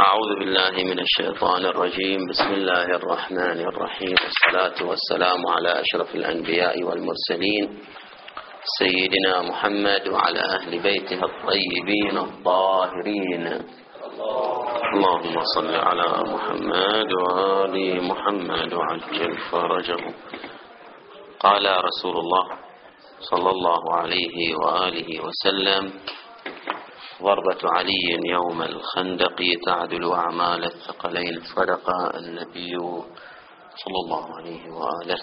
أعوذ بالله من الشيطان الرجيم. بسم الله الرحمن الرحيم، والصلاة والسلام على أشرف الأنبياء والمرسلين سيدنا محمد وعلى أهل بيته الطيبين الطاهرين. اللهم صل على محمد وآل محمد وعجل فرجهم. قال رسول الله صلى الله عليه وآله وسلم: ضربة علي يوم الخندق تعدل أعمال الثقلين. صدق النبي صلى الله عليه وآله.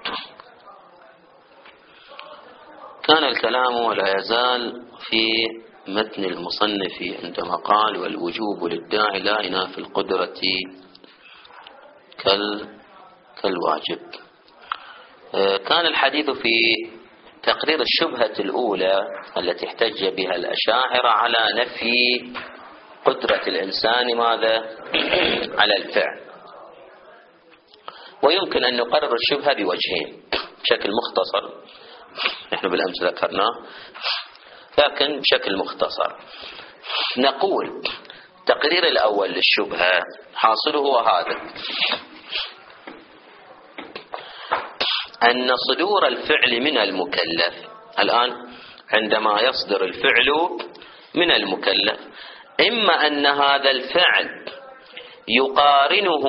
كان الكلام ولا يزال في متن المصنف عندما قال: والوجوب للداعي لا ينافي القدرة كالواجب. كان الحديث في تقرير الشبهة الأولى التي احتج بها الأشاعرة على نفي قدرة الإنسان ماذا؟ على الفعل. ويمكن أن نقرر الشبهة بوجهين بشكل مختصر، نحن بالأمس ذكرناه، لكن بشكل مختصر نقول التقرير الأول للشبهة حاصله هو هذا: أن صدور الفعل من المكلف. الآن عندما يصدر الفعل من المكلف، إما أن هذا الفعل يقارنه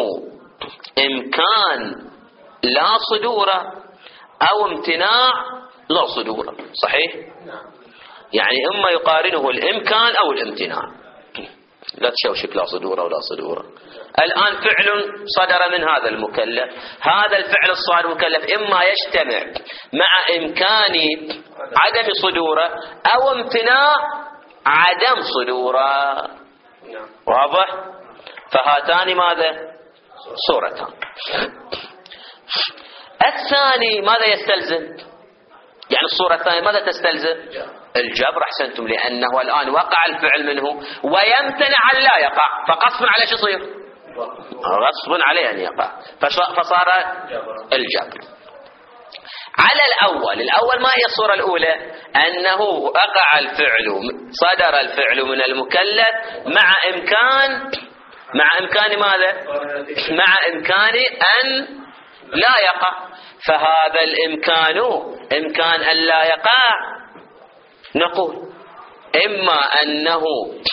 إمكان لا صدور أو امتناع لا صدور. صحيح؟ يعني إما يقارنه الإمكان أو الامتناع. لا تشوشك لا صدور ولا صدور. الآن فعل صدر من هذا المكلف، هذا الفعل الصادر المكلف إما يجتمع مع إمكان عدم صدوره أو امتناع عدم صدوره. واضح؟ فهاتان ماذا؟ صورتان. الثاني ماذا يستلزم؟ يعني الصورة الثانية ماذا تستلزم؟ الجبر. أحسنتم، لأنه الآن وقع الفعل منه ويمتنع أن لا يقع، فقصب عليه شو يصير؟ غصب عليه أن يقع، فصار الجبر. على الأول ما هي الصورة الأولى؟ أنه وقع الفعل، صدر الفعل من المكلف مع إمكان ماذا؟ مع إمكان أن لا يقع. فهذا الإمكان إمكان أن لا يقع، نقول إما أنه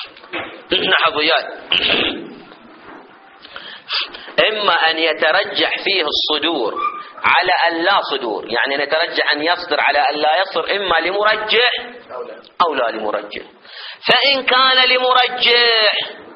إما أن يترجح فيه الصدور على أن لا صدور، يعني نترجح أن يصدر على أن لا يصدر، إما لمرجح أو لا لمرجح. فإن كان لمرجح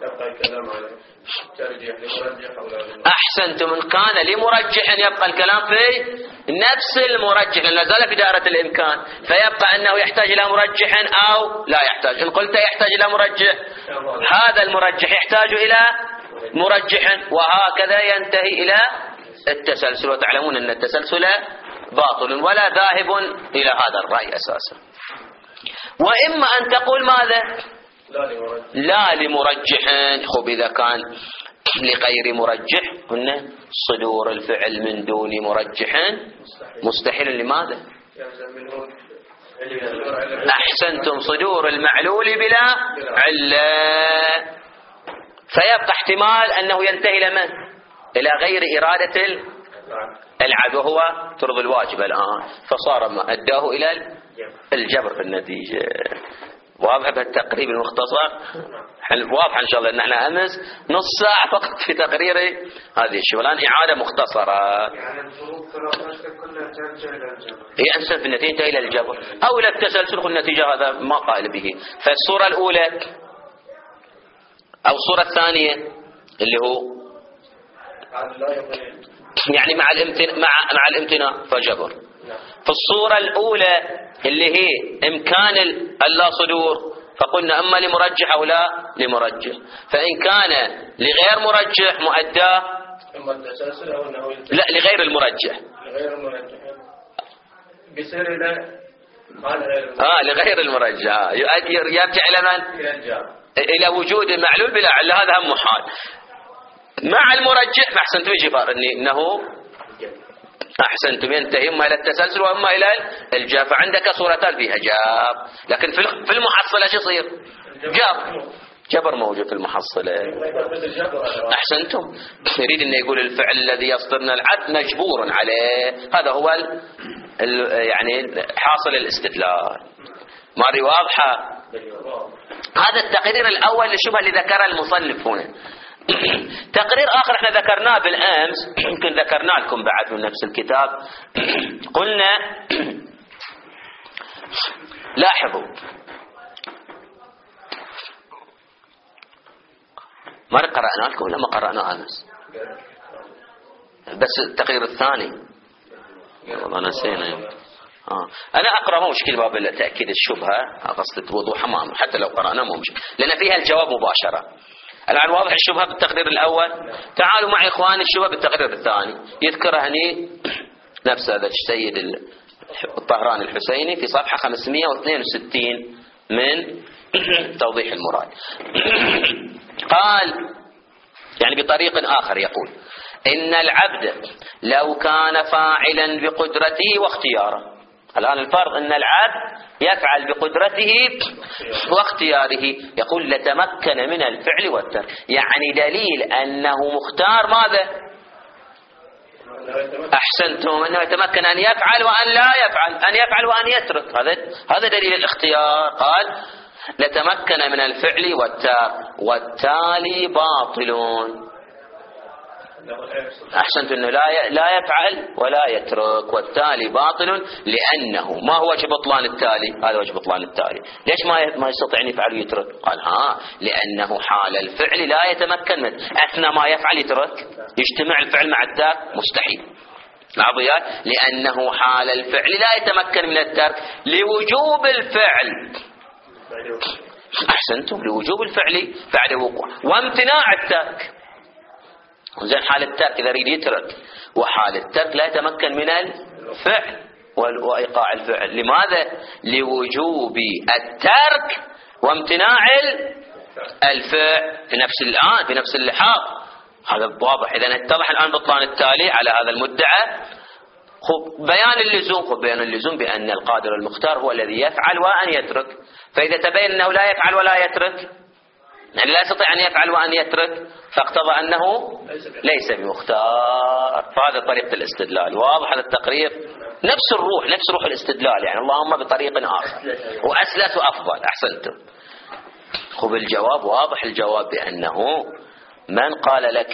أحسنتم، إن كان لمرجح يبقى الكلام في نفس المرجح، لأن لا زال في دائرة الإمكان، فيبقى أنه يحتاج إلى مرجح أو لا يحتاج. إن قلت يحتاج إلى مرجح، هذا المرجح يحتاج إلى مرجح، وهكذا ينتهي إلى التسلسل. وتعلمون أن التسلسل باطل ولا ذاهب إلى هذا الرأي أساسا. وإما أن تقول ماذا؟ لا لمرجح. خب إذا كان لغير مرجح قلنا صدور الفعل من دون مرجح مستحيل. لماذا؟ أحسنتم، صدور المعلول بلا علة، فيبقى احتمال أنه ينتهي إلى من؟ إلى غير إرادة العبد، وهو فرض الواجب الآن، فصار ما أداه إلى الجبر في النتيجة. واضح بالتقريب المختصر؟ واضح إن شاء الله. أن احنا أمس نص ساعة فقط في تقرير هذه الشيء، والآن إعادة مختصرة. يعني الفروق كلها ترجع إلى الجبر، هي أنسب في النتيجة إلى الجبر أو إلى التسلسل. النتيجة هذا ما قائل به. فالصورة الأولى أو الصورة الثانية اللي هو يعني مع الامتناع فجبر. في الصورة الأولى اللي هي إمكان اللا صدور، فقلنا أما لمرجح أو لا لمرجح. فإن كان لغير مرجح مؤداه لا لغير المرجح، بيصير لغير المرجح يرجع إلى من؟ إلى وجود المعلول بلا علة. هذا هم محال. مع المرجح فأحسنتم يجي فارني أنه أحسنتم ينتهي إما إلى التسلسل وإما إلى الجاب. فعندك صورتان فيها جاب، لكن في المحصلة شو يصير؟ جاب. جبر موجود في المحصلة. أحسنتم. يريد أن يقول الفعل الذي يصدر من العبد مجبور عليه، هذا هو يعني حاصل الاستدلال. ماري واضحة؟ هذا التقرير الأول للشبهة اللي ذكرها المصنف هنا. تقرير آخر احنا ذكرناه بالأمس، يمكن ذكرنا لكم بعد من نفس الكتاب. قلنا لاحظوا، ما قرأنا لكم لما قرأنا أمس، بس التقرير الثاني والله نسينا. أنا أقرأ مشكل باب تأكيد الشبهة، قصد وضوح أمامه حتى لو قرأنا مو مشكل، لأن فيها الجواب مباشرة. الآن واضح الشبهة بالتقرير الأول. تعالوا معي إخواني الشبهة بالتقرير الثاني، يذكر هني نفس هذا السيد الطهراني الحسيني في صفحة 562 من توضيح المراد. قال يعني بطريق آخر يقول: إن العبد لو كان فاعلا بقدرته واختياره. الآن الفرض أن العبد يفعل بقدرته واختياره، يقول لتمكن من الفعل والترك، يعني دليل أنه مختار ماذا؟ أحسنتم، أنه يتمكن أن يفعل وأن لا يفعل، أن يفعل وأن يترك، هذا دليل الاختيار. قال لتمكن من الفعل والترك والتالي باطل. أحسنت، أنه لا يفعل ولا يترك والتالي باطل، لأنه ما هو وجه بطلان التالي؟ هذا وجه بطلان التالي. ليش ما يستطيع أن يفعل ويترك؟ قال لأنه حال الفعل لا يتمكن منه، أثناء ما يفعل يترك، يجتمع الفعل مع الترك مستحيل. العضيات لأنه حال الفعل لا يتمكن من الترك لوجوب الفعل. أحسنتم، لوجوب الفعل فعل وقوع وامتناع الترك. زين، حال الترك إذا يريد يترك، وحال الترك لا يتمكن من الفعل وإيقاع الفعل. لماذا؟ لوجوب الترك وامتناع الفعل في نفس اللحاظ. هذا واضح. إذا اتضح الآن بطلان التالي على هذا المدعى. بيان اللزوم بأن القادر المختار هو الذي يفعل وأن يترك. فإذا تبين أنه لا يفعل ولا يترك، يعني لا يستطيع أن يفعل وأن يترك، فاقتضى أنه ليس بمختار. فهذا طريقة الاستدلال. واضح هذا التقرير؟ نفس روح الاستدلال، يعني اللهم بطريق آخر وأسلس وأفضل. أحسنتم. خذ الجواب. واضح الجواب بأنه من قال لك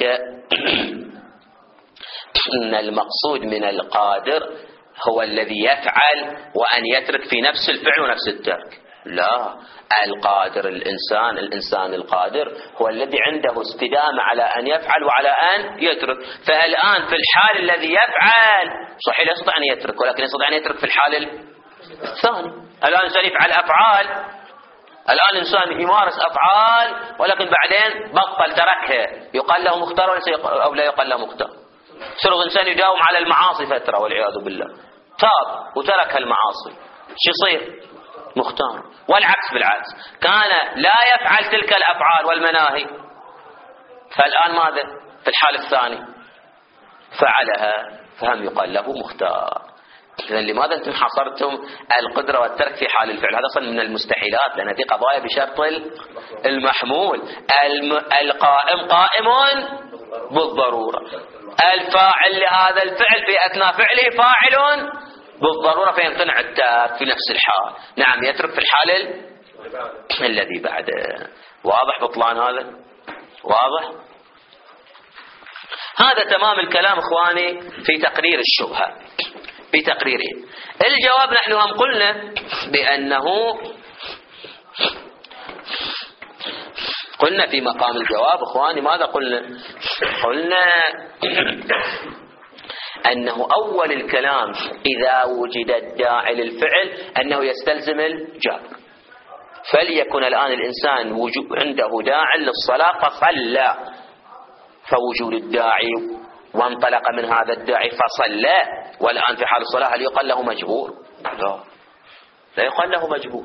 إن المقصود من القادر هو الذي يفعل وأن يترك في نفس الفعل ونفس الترك؟ لا، القادر الإنسان القادر هو الذي عنده استدامة على أن يفعل وعلى أن يترك. فالآن في الحال الذي يفعل صحيح يستطيع أن يترك، ولكن يستطيع أن يترك في الحال الثاني. الآن إنسان يفعل أفعال، الآن إنسان يمارس أفعال ولكن بعدين بطل تركها، يقال له مختار أو لا يقال له مختار؟ سرغ إنسان يداوم على المعاصي فترة والعياذ بالله، تاب وترك المعاصي، شو يصير؟ مختار. والعكس بالعكس، كان لا يفعل تلك الأفعال والمناهي، فالآن ماذا؟ في الحال الثاني فعلها، فهم يقال له مختار. إذن لماذا أنتم حصرتم القدرة والترك في حال الفعل؟ هذا أصلا من المستحيلات، لأن هذه قضايا بشرط المحمول. القائم قائم بالضرورة، الفاعل لهذا الفعل في أثناء فعله فاعل بالضرورة، فيمتنع الترك في نفس الحال. نعم، يترك في الحال الذي بعده. واضح بطلان هذا؟ واضح؟ هذا تمام الكلام إخواني في تقرير الشبهة، في تقريره. الجواب نحن هم قلنا بأنه قلنا في مقام الجواب إخواني ماذا قلنا؟ قلنا أنه أول الكلام إذا وجد الداعي للفعل أنه يستلزم الجبر. فليكن الآن الإنسان عنده داعي للصلاة فصلى، فوجود الداعي وانطلق من هذا الداعي فصلى، والآن في حال الصلاة هل يقال له مجبور؟ لا يقال له مجبور،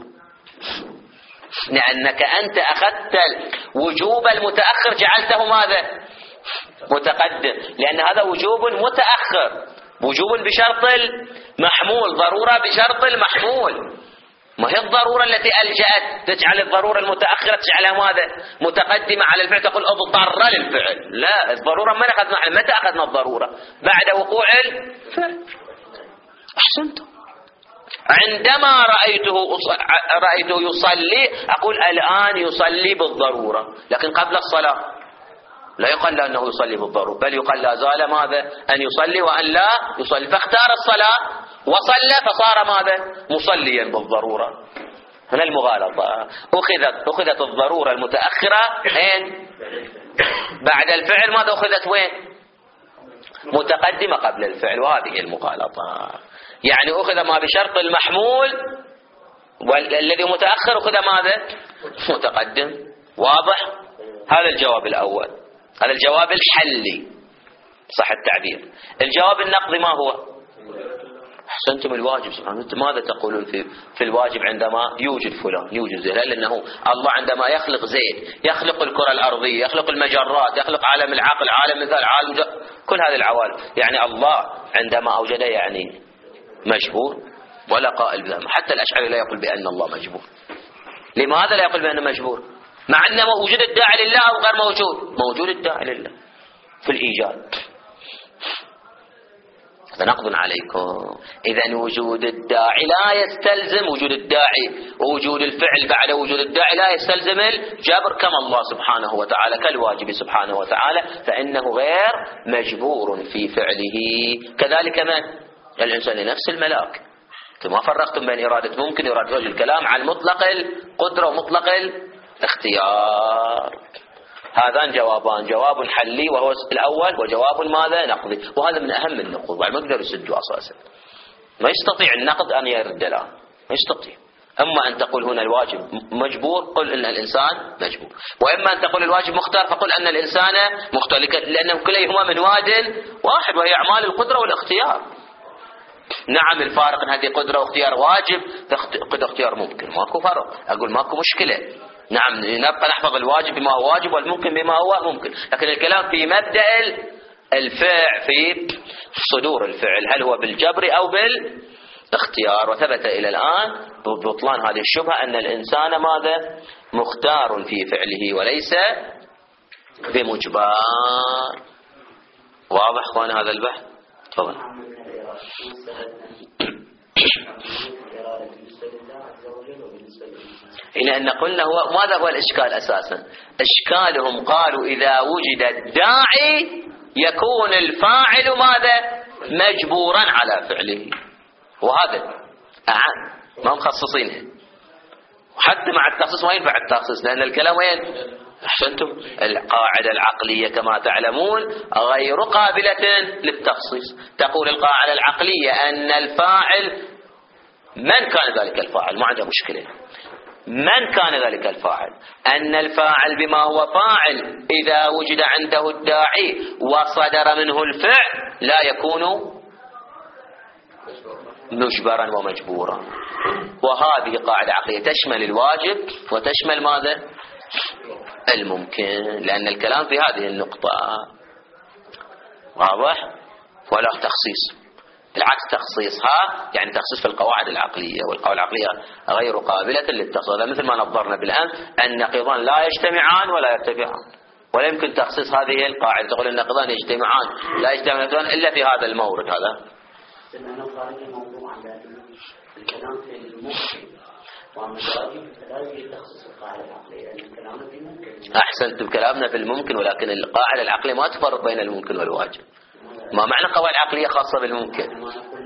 لأنك أنت أخذت وجوب المتأخر جعلته ماذا؟ متقدم، لأن هذا وجوب متأخر، وجوب بشرط المحمول، ضرورة بشرط المحمول. ما هي الضرورة التي ألجأت تجعل الضرورة المتأخرة تجعلها ماذا؟ متقدمة على الفعل، تقول اضطر للفعل. لا، الضرورة ما أخذنا. متى أخذنا الضرورة؟ بعد وقوع الفعل. أحسنتم. عندما رأيته يصلي أقول الآن يصلي بالضرورة، لكن قبل الصلاة لا يقال له أنه يصلي بالضرورة، بل يقال لا زال ماذا؟ أن يصلي وأن لا يصلي، فاختار الصلاة وصلى فصار ماذا؟ مصليا بالضرورة. هنا المغالطة. أخذت الضرورة المتأخرة أين؟ بعد الفعل. ماذا أخذت وين؟ متقدمة قبل الفعل، وهذه المغالطة. يعني أخذ ما بشرط المحمول، والذي متأخر أخذ ماذا؟ متقدم. واضح؟ هذا الجواب الأول، هذا الجواب الحلي صح التعبير. الجواب النقضي ما هو؟ أحسنتم. الواجب. أنتم ماذا تقولون في الواجب عندما يوجد فلان يوجد زيد؟ لأنه الله عندما يخلق زيد يخلق الكرة الأرضية، يخلق المجرات، يخلق عالم العقل، عالم مثال، عالم كل هذه العوالم. يعني الله عندما أوجد يعني مجبور؟ ولا قائل بها. حتى الأشعري لا يقول بأن الله مجبور. لماذا لا يقول بأنه مجبور؟ مع أنه وجود الداعي لله أو غير موجود؟ موجود الداعي لله في الإيجاد. هذا نقض عليكم. إذن وجود الداعي لا يستلزم وجود الداعي، ووجود الفعل بعد وجود الداعي لا يستلزم الجبر كما الله سبحانه وتعالى كالواجب سبحانه وتعالى، فإنه غير مجبور في فعله. كذلك من؟ الإنسان لنفس الملاك. ما فرقتم بين إرادة ممكن وإرادة واجب. الكلام عن مطلق القدرة ومطلق الاختيار. هذان جوابان، جواب حلي وهو الأول، وجواب ماذا؟ نقضي. وهذا من أهم النقض، ما يقدر يسده أساسا. ما يستطيع النقد أن يرد له، ما يستطيع. أما أن تقول هنا الواجب مجبور، قل إن الإنسان مجبور. وإما أن تقول الواجب مختار، فقل أن الإنسان مختار، لأنهم كليهما من واد واحد، وهي أعمال القدرة والاختيار. نعم الفارق أن هذه قدرة واختيار واجب، قدرة اختيار ممكن، ماكو فرق. أقول ماكو مشكلة. نعم نبقى نحفظ الواجب بما هو واجب والممكن بما هو ممكن، لكن الكلام في مبدأ الفعل، في صدور الفعل، هل هو بالجبر أو بالاختيار. وثبت إلى الآن ببطلان هذه الشبهة أن الإنسان ماذا؟ مختار في فعله وليس بمجبار. واضح أخوان هذا البحث؟ تفضل. إلى أن قلنا هو ماذا هو الإشكال أساسا؟ إشكالهم قالوا إذا وجد الداعي يكون الفاعل ماذا؟ مجبورا على فعله. وهذا ما مخصصينه، وحتى مع التخصيص ما ينفع التخصيص، لأن الكلام وين؟ أحسنتم. القاعدة العقلية كما تعلمون غير قابلة للتخصيص. تقول القاعدة العقلية أن الفاعل من كان ذلك الفاعل، ما عنده مشكلة. من كان ذلك الفاعل؟ أن الفاعل بما هو فاعل إذا وجد عنده الداعي وصدر منه الفعل لا يكون مجبرا ومجبورا. وهذه قاعدة عقلية تشمل الواجب وتشمل ماذا؟ الممكن، لأن الكلام في هذه النقطة. واضح؟ ولا تخصيص، بالعكس تخصيصها يعني تخصيص في القواعد العقلية، والقواعد العقلية غير قابلة للتخصيص. مثل ما نظرنا بالأمس النقيضان لا يجتمعان ولا يرتفعان، ولا يمكن تخصيص هذه القاعدة تقول النقيضان يجتمعان لا يجتمعان إلا في هذا المورد. هذا الكلام في الممكن والمجازي لا يوجد تخصيص القاعدة العقلية، لأن الكلام في الممكن. أحسنتم. كلامنا في الممكن، ولكن القاعدة العقلية ما تفرق بين الممكن والواجب. ما معنى قواعد عقلية خاصة بالممكن؟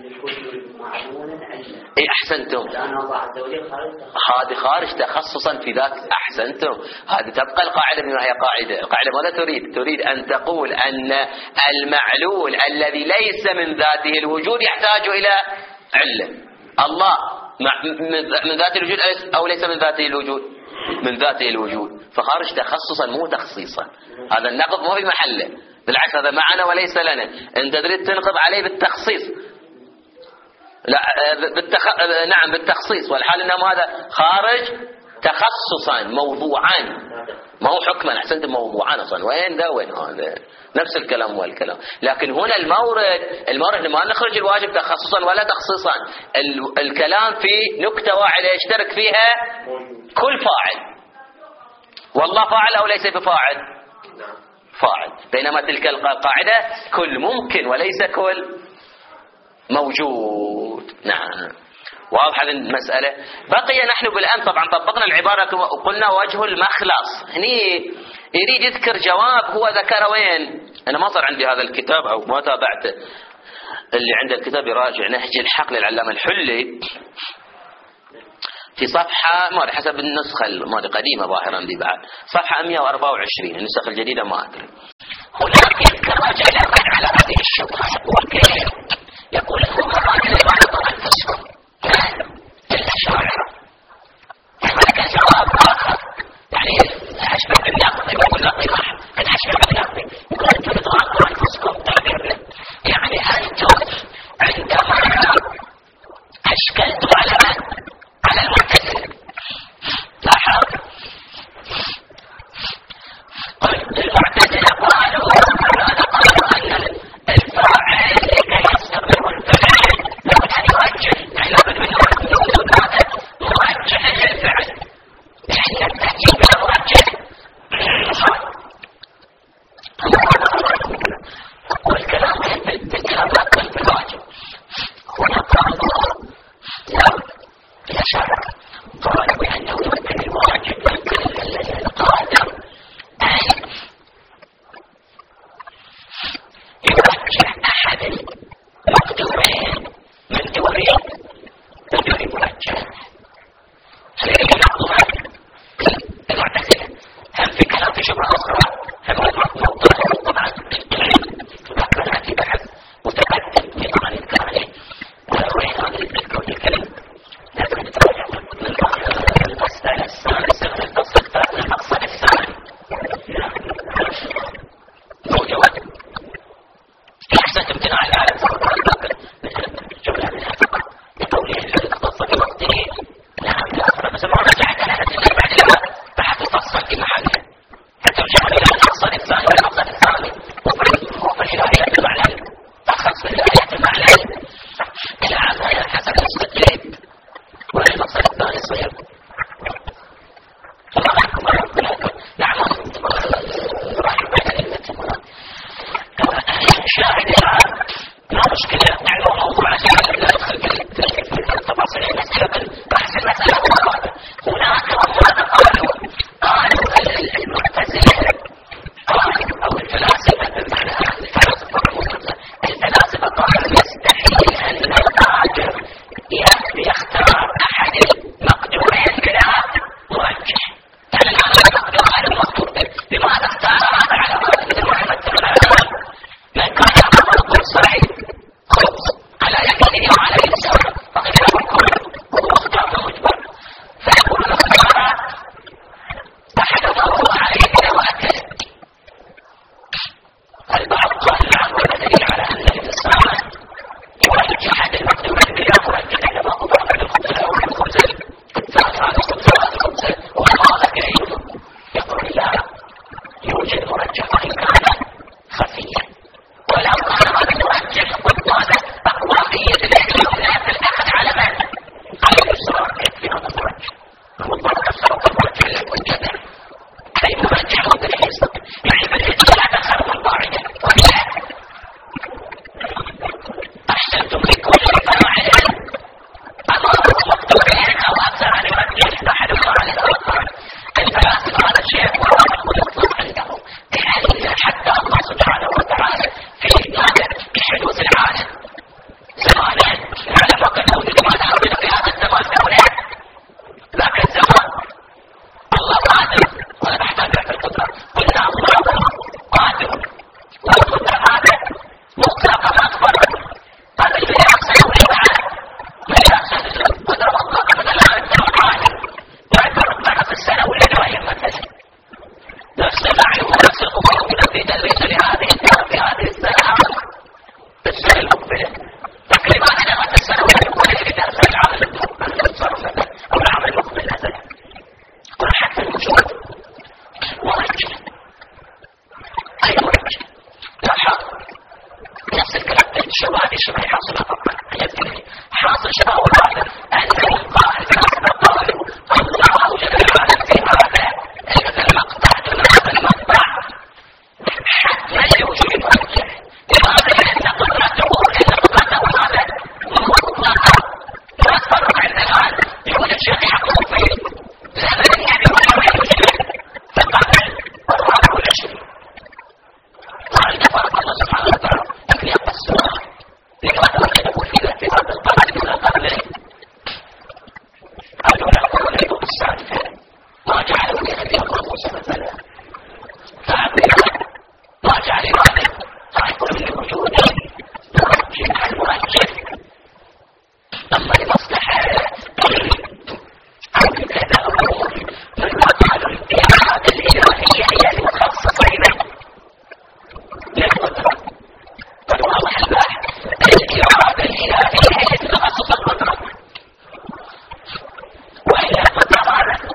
اي احسنتم. هذه خارج تخصصا في ذات. احسنتم. هذه تبقى القاعده بما هي قاعده. القاعده ماذا تريد ان تقول ان المعلول الذي ليس من ذاته الوجود يحتاج الى عله. الله من ذات الوجود او ليس من ذاته الوجود؟ من ذاته الوجود، فخارج تخصصا مو تخصيصا. هذا النقض مو في محله، بالعكس هذا معنا وليس لنا. انت تريد تنقض عليه بالتخصيص. لا نعم بالتخصيص، والحال انه هذا خارج تخصصا موضوعا، ما هو حكما. أحسنت، موضوعا أصلا. وين ذا وين هذا؟ نفس الكلام والكلام. لكن هنا المورد ما نخرج الواجب تخصصا ولا تخصيصا. الكلام في نكتة واحدة يشترك فيها كل فاعل. والله فاعل أو ليس بفاعل؟ فاعل. بينما تلك القاعدة كل ممكن وليس كل موجود. نعم، واضح هذه المسألة. بقي نحن بالأمس طبعا طبقنا العبارة وقلنا وجه المخلص. هني يريد يذكر جواب هو ذكر وين. أنا ما صار عندي هذا الكتاب أو ما تابعته. اللي عنده الكتاب يراجع نهج الحق للعلامة الحلي في صفحة ما حسب النسخة ما قديمة ظاهرا دي بعد صفحة 124. النسخ الجديدة ما أدري. هناك يتراجع على هذه الشبهة وكيف يقول هم الراجل يعرض أنفسهم الأشاعرة. هناك جواب آخر يعني أشبه بالنقد يقول نقض الأشبه بالنقد يقول أنتم تضغطوا أنفسكم تعبير يعني أنتم عندما أشكلتم على المعتزلة لاحظ المعتزلة قالوا أن الفاعل لكي يستقر الفعل لابد أن يوجه يعني لابد من موجه للفعل لأن التأكيد موجه والكلام بالكلام أكثر في الواجب. هنا قالوا لو يشارك قالوا بأنه يمكن الواجب يمكن القادر أن يوجه أحد المقدورين من دورين بدون موجه. هذه المقدورات المعتزلة هم في كلام في شبهة أخرى هم موضوع طبعا ذكرنا في بحث متقدم في طبعا الكلام عليه وين هذا الكون الكلام لازم نتراجع المسألة الثالثة من الفصل الثالث من المقصد الثاني هو جواب أحسن امتناع العالم الجملة منها لقوله الذي تخص بوقته نعم لا بس ما رجعت على هذه بعد الوقت بحث الفصل في محله فترجع إلى المقصد الثاني والمقصد الثاني وفي الهداية المعنى تخص بالهداية المعنى إلى عام حسب الاستدلال والمقصد الثاني صير نعم شاهد الآن لا مشكلة نعلم موضوع عشان لا يدخل في التفاصيل المسألة بحث المسألة هناك قالوا المعتزلة أو الفلاسفة بمعنى الفلاسفة قالوا يستحيل أن القادر يختار أحد المقدورين بلا موجه. يعني المقدور على المقدور لماذا اختار هذا على مثل محمد بن عبد من كان يعمل القرصين خبز على يمينه وعلى يساره فقد له الكل وهو اختار مجبر فيقول اختار أحد فهو عليه وأكل. البعض قال نعم والدليل على أن الإنسان يوجه أحد المقدورين بلا موجه لما أضاف للخبز الأول الخبز الثالث على الخبز وهذا كريم يقول لا يوجد مرجح وإن كان خفيا ولو كان هذا المرجح والطالب أقوى في يد الناس الأخذ على من؟ على الإصرار يكفي هذا المرجح والله كسر المرجح والجدل أي مرجح وبالحس يعني بالحس لا تخلوا القاعدة ولا أحسنتم لكل فاعل أمام مقدورين أو أكثر عن المرجح أحدهما على الآخر. الفلاسفة هذا الشيء واضح ويطلق عندهم بحديث حتى الله سبحانه وتعالى في حدوث العالم زمانا على ما كان موجود ما نعرض في هذا الزمان دولة ذاك الزمان الله قادر ولا نحتاج في القدرة قلنا الله قادر والقدرة هذا مطلقا أكبر هذا اللي يحصل ويبعد من يحصل القدرة مطلقا من العالم قادر ويكبر معنا في السنة والليلة وهي مثلا نفس النعي ونفس القبور التي تلبس في هذه السنة السنة المقبلة لكن لماذا نغت السنة ولا يكون في درس العمل التصرف أو العمل المقبل مثلا الشبه حاصلة طبعا حاصل شبه الواحد أن القائل كما قال الله جل وعلا في هذا المقطع دون هذا المقطع حتما لوجود مرجع. لماذا؟ لأن قدرته هذا مطلقة لا تفرق عند الآن يوجد شيء حقوقي زمن يعني ولا يوجد فقط والله كل شيء قال تفرق الله سبحانه وتعالى لكن يبقى السؤال لماذا يقول في ذات هذا القرن من القرنين قالوا لا أقول لكم السادسة ما جعلوا لي هدي الله موسى مثلا ما جعل هذا رايكم لوجود مرجع المرجع أما لمصلحة أو كذا أمور فما قالوا الإرادة الإلهية هي المخصصة للقدرة والواضح الباحث الإرادة الإلهية هي المخصصة القدرة وهي القدرة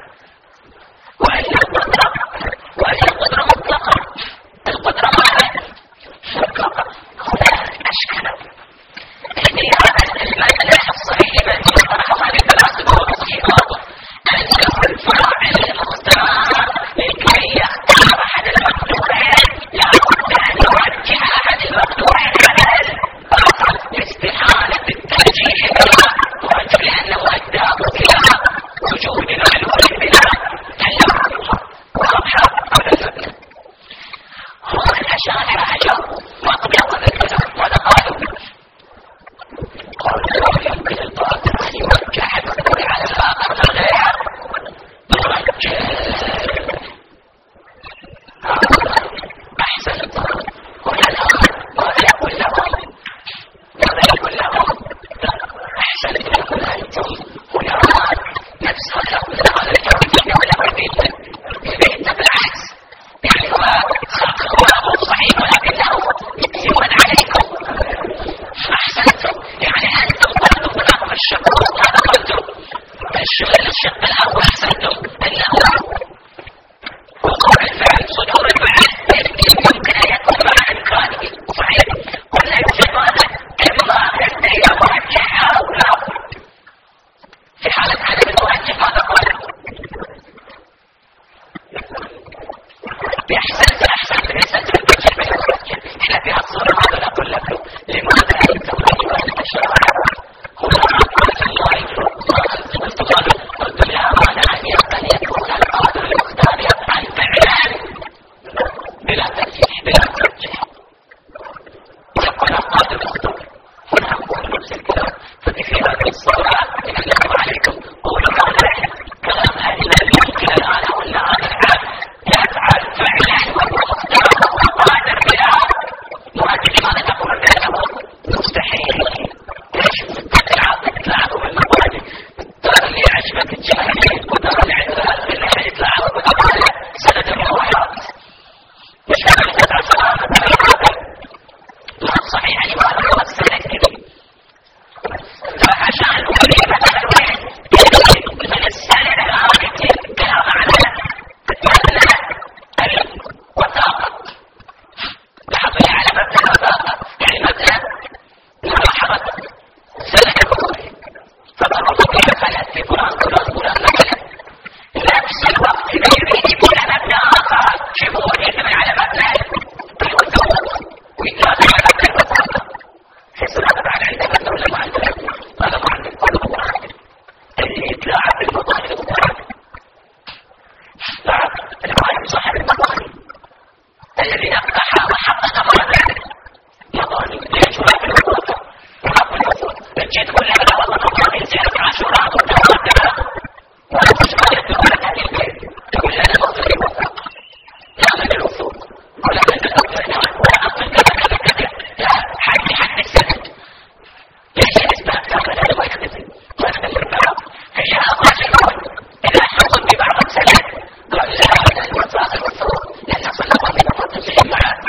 مطلقة القدرة مطلقة هنا أشكال الإرادة المعنى الصحيح من يطرح هذه الثلاثة وصحيح واضح أنه الفاعل المختار لكي يختار أحد المقدورين لا بد أن يرجح أحد المقدورين على الآخر لاستحالة الترجيح بها وأجل لأنه أداه إلى وجود معلوم بلا تلوث واضحة ولا لا. هم الأشاعرة أجابوا وأقبلوا ذلك ولا قالوا لا يمكن الباطل أن يرجح المقدور على الآخر من غير مرجح. أحسنت هنا الآن ماذا يقول لهم أحسنت يقول أنتم هنا نفس هذا الجواب ولا بيت بالعكس يعني هو صحيح ولكنه يمن عليكم. أحسنتم يعني أنتم قلتم منكم الشق هذا قلتم الشق الأول أحسنتم أنه وقوع الفعل صدور الفعل يمكن أن يكون مع إمكانه صحيح ولا يوجد ماذا إما أن يرجح أو لا في حالة عدم المرجح هذا قال أحسنت بالترجيح بين المرجح إحنا في هالصورة هذا لا أقول لكم لماذا أنتم أيها الأشاعرة هنا قلت الله قلت لا مانع أن يكون القادر المختار يفعل فعلا بلا ترجيح يكون القادر المختار هنا أقول نفس الكلام ففي هذه الصورة يتكلم عليكم قولوا كلام أهل العلم الآن ولا هذا الحال يفعل فعلا وهو مختار وهو قادر بلا مؤكد. لماذا تقول بأنه مستحيل؟ ليش تلعبوا بالمقادير؟ ترى اللي عجبك الجاهلين وترى اللي عندها اللي حيتلعب وترى سند الروايات مش هذا تدعى سلامة ما صحيح لماذا هو السند كذي فعشان كلمة الوين من السند الآن كلام على مبنى الوثاقة لاحظوا على مبنى الوثاقة يعني مبنى ملاحظة سند الوثاقة فضربوا فيها خلت في فلان مثلا نفس الوقت يريد يكون مبنى آخر شبه يعتمد على مبنى الوثاقة ويتلاقى على مبنى الوثاقة حيث هذا بعد عنده مبنى ولا ما عنده هذا ما عنده كله واحد اللي يتلاعب بالمطالب المطالب لاعب العالم صاحب المطالب الذي نقحها وحقق مطالب ليجوها في الوثاقة وحق الوثاقة جيت كل هذا والله مطالب زيادة عاشوراء وتوقع ولا تشغل تقول هذه البيت تقول لنا موضوع الوثاقة لا من الوثوق ولا من الوثاقة ولا أقل كذا كذا لا حد السند ليش الإسباب تاخذ هذا ما يختفي هي أخرجون إذا حكم ببعض السند قال لا هذا الوثاقة الوثوق لأن صلى الله عليه وسلم معه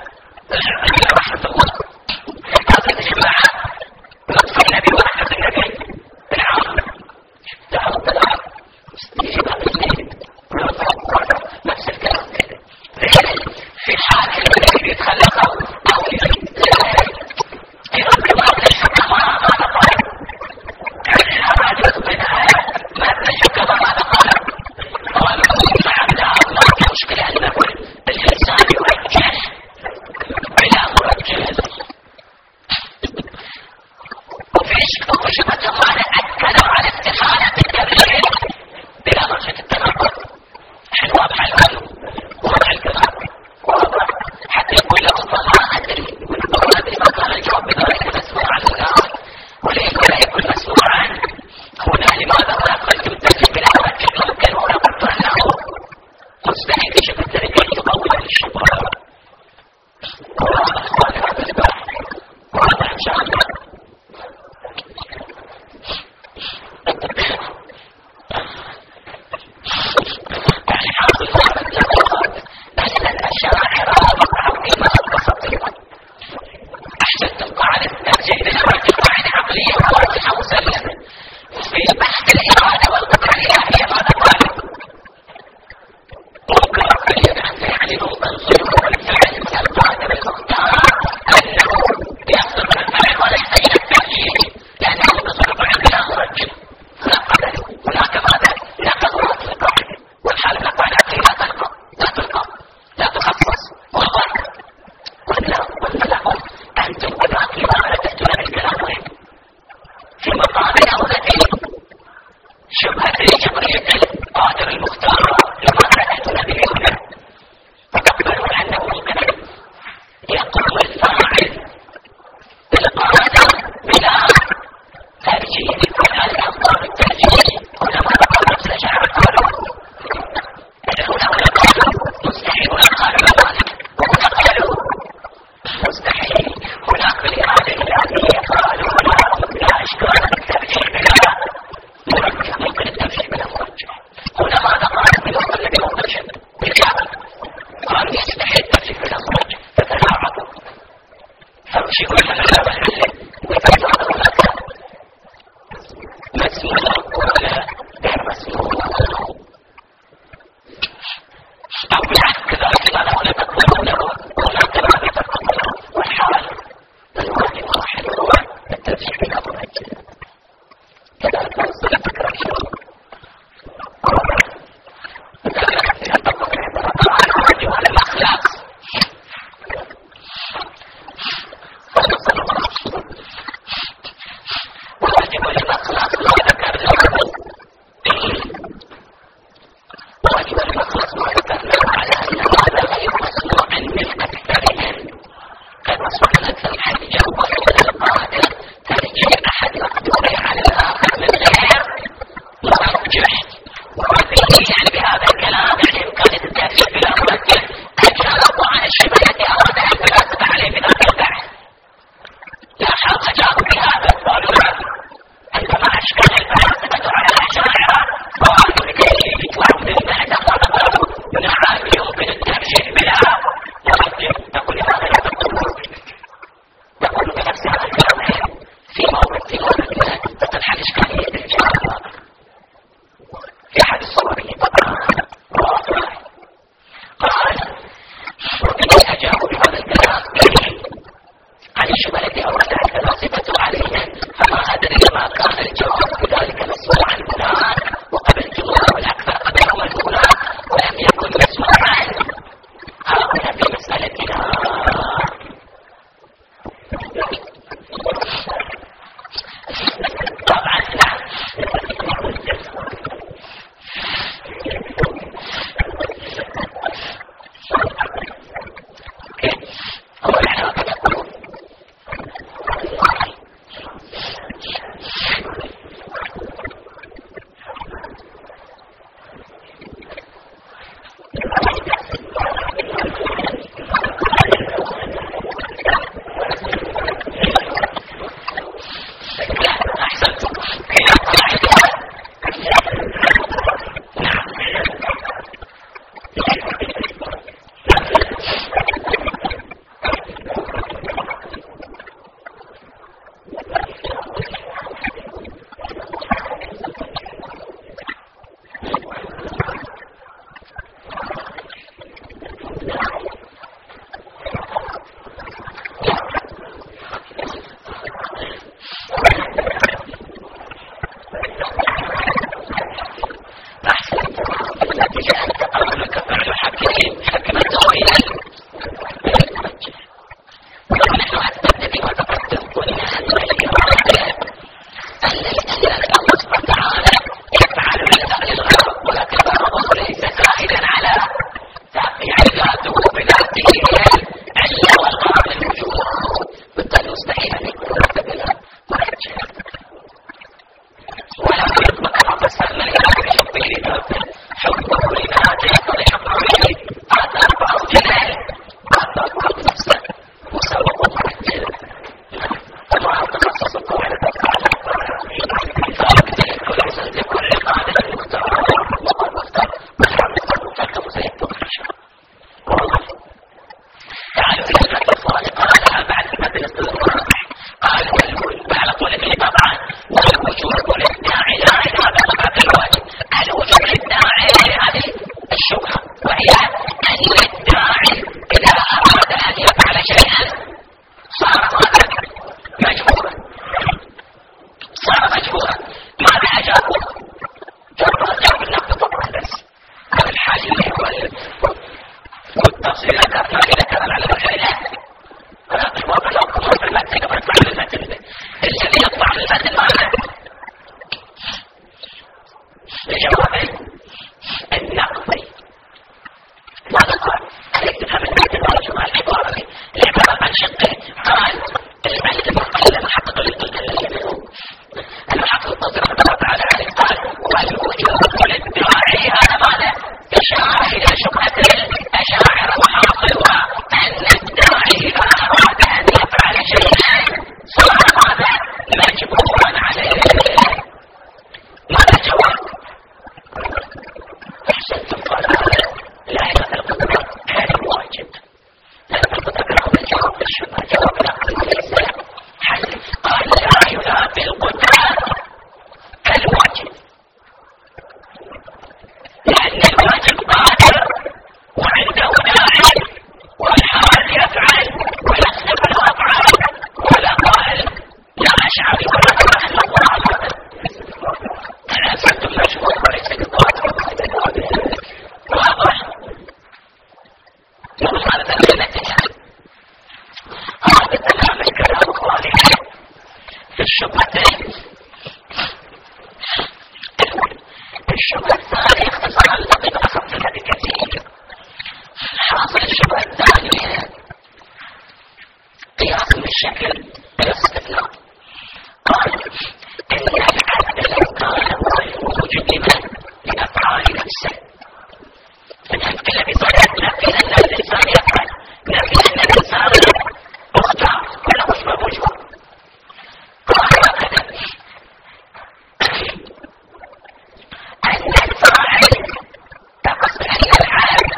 فمشي كل هذا محله ويتعرض لك مسموع ولا غير مسموع أو بالعكس كذلك لا ولا تقبلونه ولا تقبلونه والحال الواحد واحد هو الترجيح بالأمرين كذلك وصل تكرار وكذلك في التقوى الواجب على الأخلاق واجب على الأخلاق ما ذكرنا واجب على الأخلاق ما ذكرنا على أن هذا غير مسموع من أكثرهم كالمسموع الأكثر الحديث وصول القادر ترجيح أحد مقدوره على الآخر من غير مرجح وفيه يعني بهذا الكلام يعني إمكانية التأثير بالأمرين أجاب عن الشبهة أراد أن يتناسب عليه من البدع لاحظ أجاب بهذا قالوا له عندما أشكال الفلاسفة على الأشاعرة قالوا لكي يطلعوا للمعنى خلقه نعم يمكن الترجيح بلا مرجح نقول هذا لا يقول بنفس هذا الكلام في موضع تطرح الإشكالية الجامعة في أحد الصورين طبعا قال وبه أجابوا بهذا الكلام عن الشبهة أورد الفلاسفة علينا فما أدري ما كان الجواب بذلك مسموعا هناك وقبلته والأكثر قبله الأولى ولم يكن مسموعا هؤلاء في مسألتنا طبعا نعم هو الحق يقول شبهة الأشاعرة وحاصلها هذا النتيجة. هذا الكلام الكلام الظاهر في الشبهتين. الشبهة الثانية اختصارا لطيب أخف منها بكثير. حاصل الشبهة الثانية قياس بالشكل بالاستثناء. قال إن العبد لو كان موجب لأفعال نفسه فنأكل بصدق لكن أن الإنسان يفعل، لكن أن الإنسان مختار ولا مش موجود. قال هكذا أن الفاعل تقصد أن العبد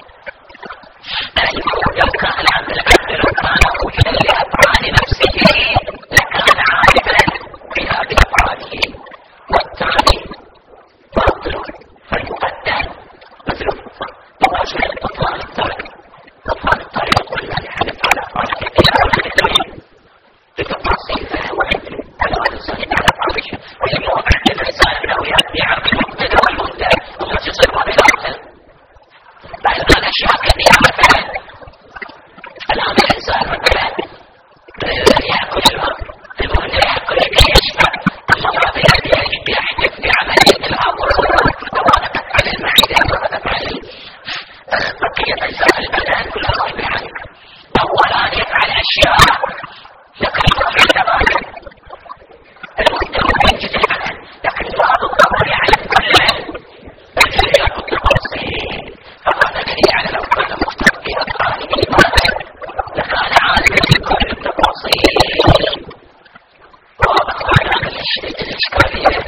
لو كان العبد لو كان موجودا لأفعال نفسه لكان عالما بها بأفعاله، والثاني باطل فيقدم مثل مواجهة الطفال الثاني. الطفال الثاني يقول لا يحدث على أفعاله إلا الدليل بتفاصيله وعلمه على الإنسان على أفعاله ويموت عند الإنسان أنه يعرف المبتدأ والمنتهى وما تصير بباطل. بعد هذا الأشياء كثيرة مثلا الآن الإنسان مثلا يأكل الماء، المهم يأكل لكي يشبع، المرض الذي يحدث في عملية الهضم وغلبت على المعدة وغلبت على بقية أجزاء البدن كلها غير عنك. أولا يفعل أشياء لكن يفعل باطل، المستوى ينجز العمل لكن لا بالضرورة يعلم كل الجزئيات والتفاصيل. فهذا دليل على لو كان مختار في أفعاله باطل لكان عالما بكل التفاصيل. واضح معنا الإشكالية.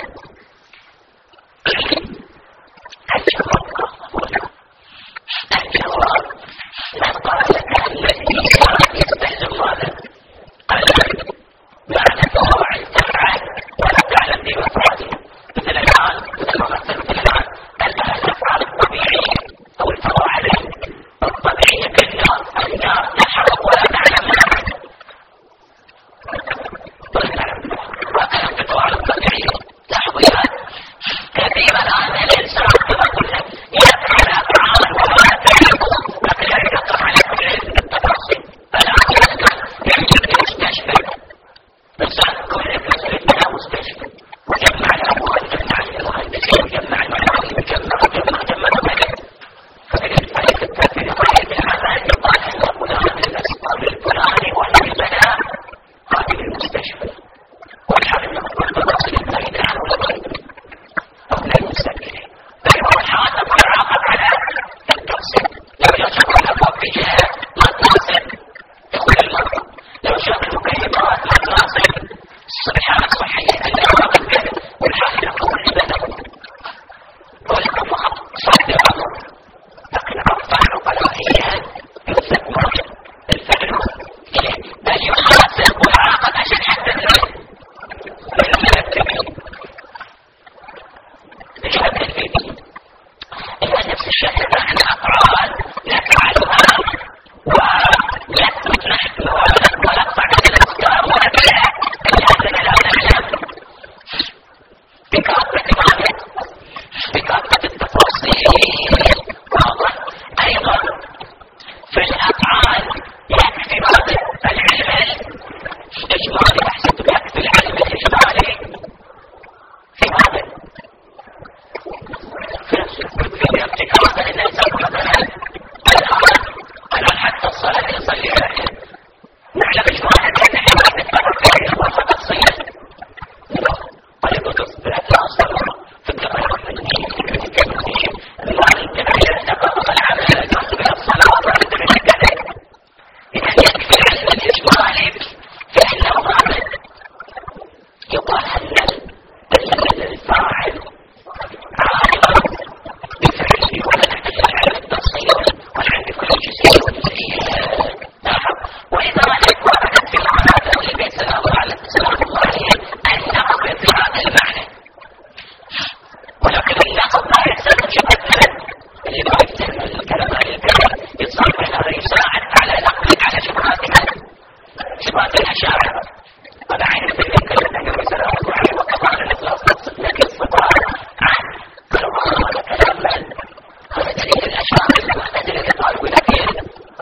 الجواب من قال لك الذي يستلزم هذا قال معنى فواعل تفعل ولا تعلم بمفعوله. مثل الآن مثل ما مثلت الآن الأفعال الطبيعية أو الفواعل الطبيعية كالنار تحرق ولا تعلم منها. وكلام الفواعل الطبيعية لاحظوا كثيرا الآن الإنسان كما قلنا يفعل أفعال ولا تعلم لكن لا يقف على كل التفاصيل. الآن يمكن المستشفى إنسان كل مسلم بلا مستشفى وجمع الأموال وجمع المهندسين وجمع المعلومات وجمع فإذا فريق التأثير فريق العمل يقال أن فلان الأسباب الفلاني وأن بنى هذه المستشفى والحال يقول التفاصيل البعيدة عنه الغيب أو لا المسكنين فيقول حاطة مراقب على التفصيل. لو يشعر الأبواب بجهة ما تناسب يقول المرضى، لو شاف المكيفات ما تناسب الصحة الصحية الأوراق الكذب والحال يقول لبنه ولكم فقط صدق لكن أفعل قضائيا يستثمر الفعل بل يحاسب ويعاقب عشان حتى الفعل فلما يتبعي بشهد الفيديو إذا نفس الشهد نحن أفعال نفعلها ويثبت نحن ونقطع من الأفكار ونبلع لأننا لا نعلم بكافة ماذا بكافة التفاصيل. واضح أيضا في الأفعال يكفي ماذا العلم الإجمالي أحسن يكفي العلم الإجمالي في ماذا في ابتكار أن الإنسان مثلا الآن حتى الصلاة يصلي عليها نعلم إجمالا أن احنا نتفرق فيها وفق الصيام طيب وتصبر الأصل في الدقائق الفنية في التكنيك المال التبعية الدقائق العمل تصبر الصلاة ورد من الكذب. إذا يكفي العلم الإجمالي فإنه ماذا يقال أن الفاعل عالم بفعله ولا نحتاج العلم التفصيل والعلم بكل جزئية وجزئية.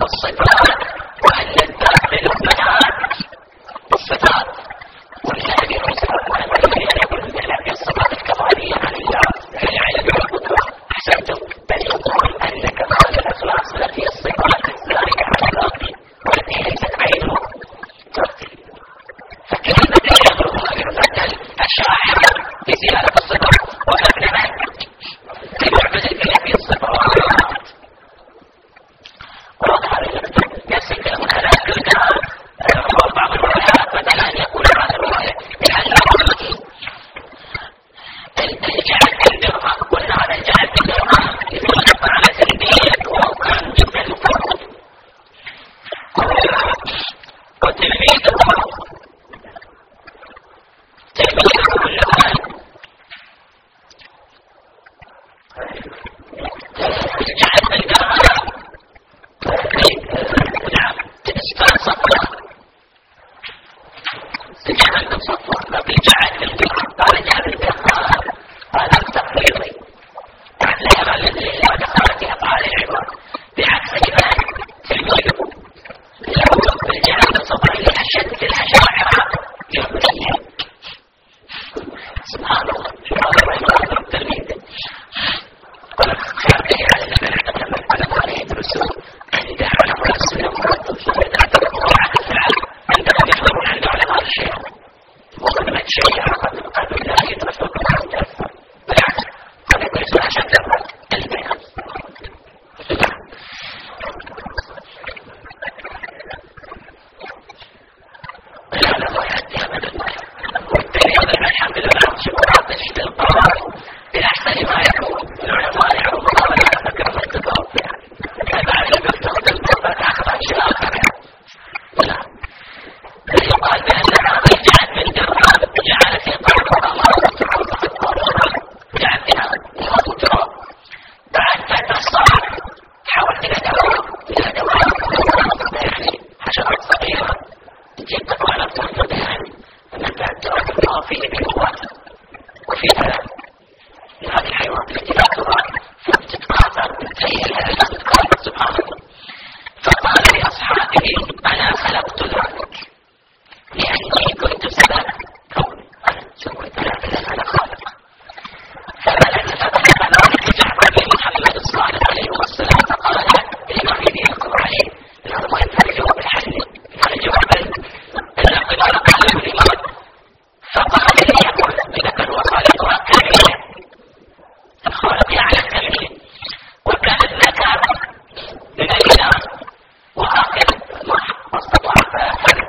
الصفات وأن الداخل المنات بالصفات والذي يصفات أن يكون من الصفات الكمالية عن الله العلم والقدرة. أحسنتم. بل يقول أن كمال الإخلاص التي الصفات الزائدة عن الباقي والتي ليست عينه تؤتي. فكلمة يغفل الشاعر بزيادة الصفات وأبنى المعبد الكلام في الصفات وظهر يصف له ثلاث كلمات. بعض الروايات مثلا يقول بعض الروايات لأنه الجعل الدرهم قلنا هذا الجعل الدرهم يطلق على سلبية وهو كان جدا مفروض وتلميذه كل هذا الجعل الدرهم نعم تسفى صفوة سجعل صفوة ما بيجعل الدرهم قال جعل الدرهم هذا التقريضي لا الذي لا دخل في أفعال العباد بعكس الإيمان تلميذه له بالجعل الصفوة أشد في الأشاعرة يوميا. سبحان الله هذا التلميذ قال خيرته على النبي على عليه الرسول أن دعا له السنة والتوحيد عندما يحضرون عند علماء الشيء وكلمة شيء قد لا يترفض بالعكس قد يكون اسمها شكل البيان. هذا هو يأتي أبدا والتالي الحمد لله شكرا تجد القرار بأحسن ما يكون العلماء يعرفون ولا تكرم التفاوض بعد المفتوح المرة أخذ شيء آخر. لا يقال بأن هذا الجعل من درهم جعل في قلبها الله جعل فيها الله تراب بعد فترة الصعب حاولت إلى دوام يعني حشرات صغيرة جدا وعلى تنفذها من بعد تراب الله فيه بالقوات وفيها هذه الحيوانات التي لا ترى فتتقاطر تتهيأ لها تتقاطر سبحان الله. فقال لأصحابه أنا خلقت ذلك لأني كنت سبب كون أنا سويت لك أنا خالق. فبلغ ذلك جعفر لمحمد الصالح عليه والسلام فقال لمحمد يقول عليه هذا ما يفعل جواب الحل هذا جواب النقل على قلب الإمام. فقال لي يقول إذا كان هو خالقها كاملة الخالق يعلم كاملة وكان الذكر من الإله وآخر ما استطاع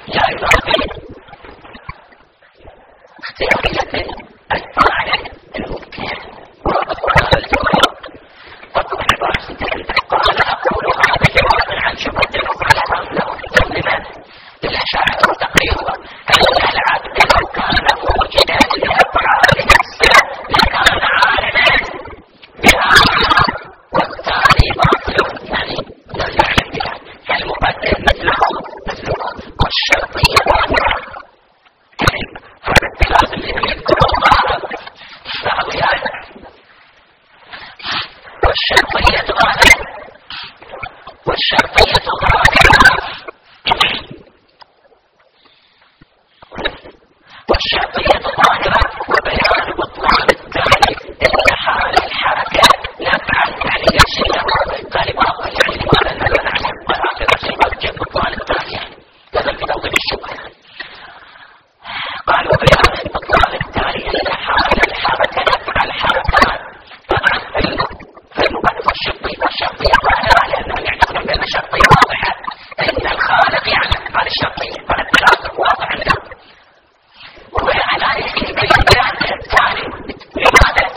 لا ينافي اختيارية الفاعل الممكن وأقوال الجواب. وطبعا عبارة قال أقول هذا جواب عن شبهة المفعل له متمما للأشاعرة وتقريرها أن العبد لو كان موجدا لأفعال نفسه لكان عالما بها والتالي باطل يعني لا يعلم بها كالمقدم مثله والشرطية ظاهرة هذا التلازم اللي يذكر الله فهويان والشرطية ظاهرة والشرطية ظاهرة والشرطية ظاهرة وبيان بطلان التالي إن حال الحركة نفعل يعني يشيله قال باطل يعني لماذا لا نعلم وهكذا شيء مرجع بطلان التالي هذا في توضيح الشبهة. قال وبيان بطلان التالي إن حال الحركة نفعل حركات طبعا فالمبالغ والشرطية ظاهرة لأنهم يعتقدون بأن الشرطية واضحة إن الخالق يعلم هذه الشرطية فالتلازم واضح عنها وعلى بيان التالي لماذا؟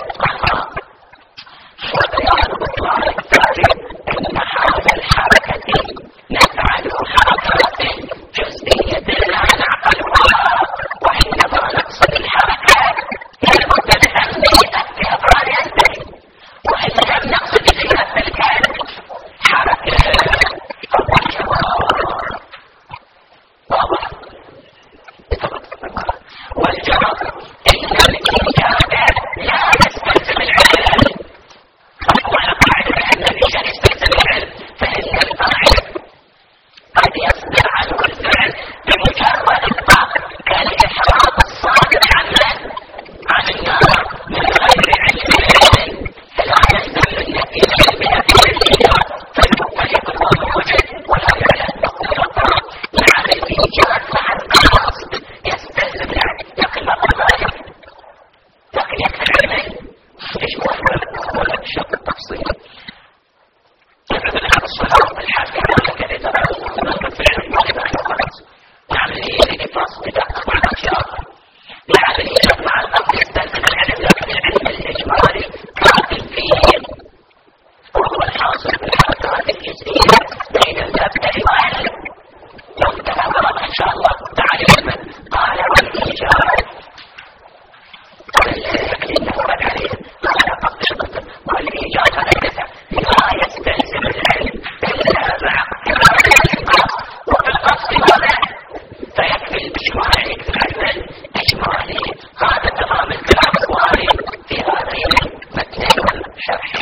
وبيان بطلان التالي إن حال الحركة نفعل حركات جزئية لا نعقلها وإنما نقصد الحركة لابد من أهمية في أفعال ينتهي وإن لم نقصد فيها في الكلام حركة والجواب إن الإيجاد لا يستلزم العلم وعلى قاعدة أن الإيجاد يستلزم العلم فإن الفاعل قد يصدر عنه الفعل بمجرد الطاق كالإحراق الصادر عن النار من غير علم فلا يلزم النفي العلم في الإيجاد فالمختلف هو موجود ولا يعلم نقول الطاق مع الإيجاد مع القصد يستلزم العلم لكن ما قال لكن يكفي العلمين ايش هو الشرط التفصيلي مثلا هذا الصلاة الحاكم كذا تبعه في العلم ما يبقى خلاص نعمل ايه لفاصل بدقة مع الاشياء نعمل ايه مع القصد يستلزم العلم لكن العلم الاجمالي كافي فيه وهو الحاصل بالحركات الجزئية بين المبدأ والعلم لو انتهى ان شاء الله تعالى يمن قال والايجاد والإيجاد هكذا لا يستلزم العلم إلا مع وفي القصد هذا فيكفي الإجمالي في العلم الإجمالي هذا تمام الكلام الوارد في هذين المتنين والشرح